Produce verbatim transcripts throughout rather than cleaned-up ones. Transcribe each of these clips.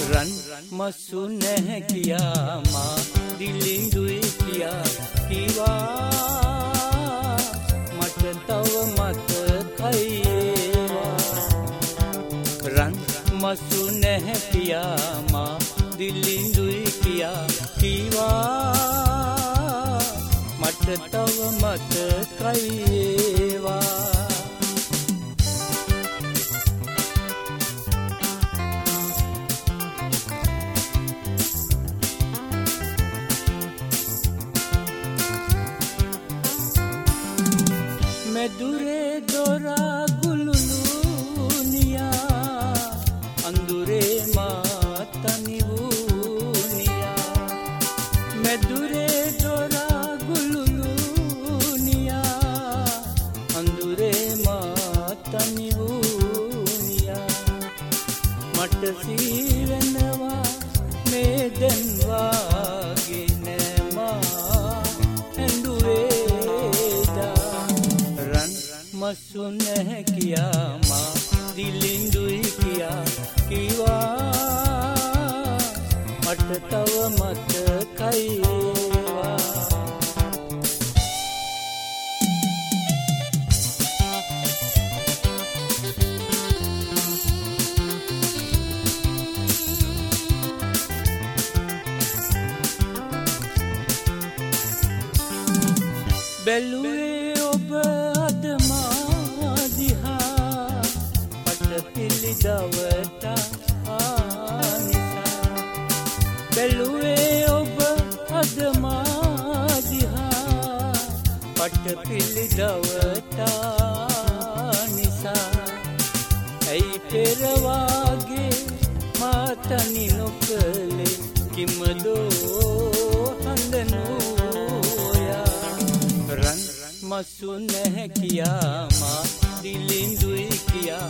රන් මසු නැහැ කියා මා දිලිඳුයි කියා කිවා මට තව මතකයි ඒවා රන් මසු නැහැ කියා මා දිලිඳුයි කියා කිවා මට තව මතකයි ඒවා මෙදුරේ දොරා ගුලුලුනියා අඳුරේ මා තනි වූනියා මෙදුරේ දොරා ගුලුලුනියා අඳුරේ මා තනි වූනියා මට සීවෙනවා මේ දැන් වාගේ නෑමා ඇඬුවේ මසු නැහැ කියා මා දිලිඳුයි කියා කිවා මට තව මතකයි ඒවා බැලුවේ ඔබ අද පිළිදවට ආනිසා බැලුවේ ඔබ අද මා දිහා පට පිළිදවට නිසා ඇයි පෙර වාගේ මා තනි නොකලේ කිමදෝ හඳනෝයා රන් මසු නැහැ කියා මා දිලිඳුයි කියා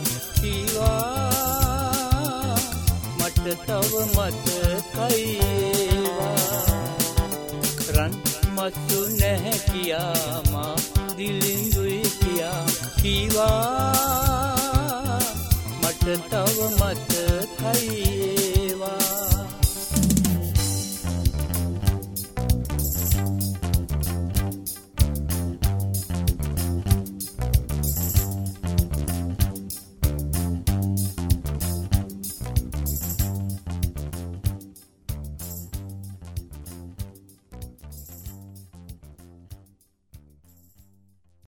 කිවා මට තව මතකයි ඒවා රන් මසු නැහැ කියා මා දිලිඳුයි කියා කිවා මට තව මතකයි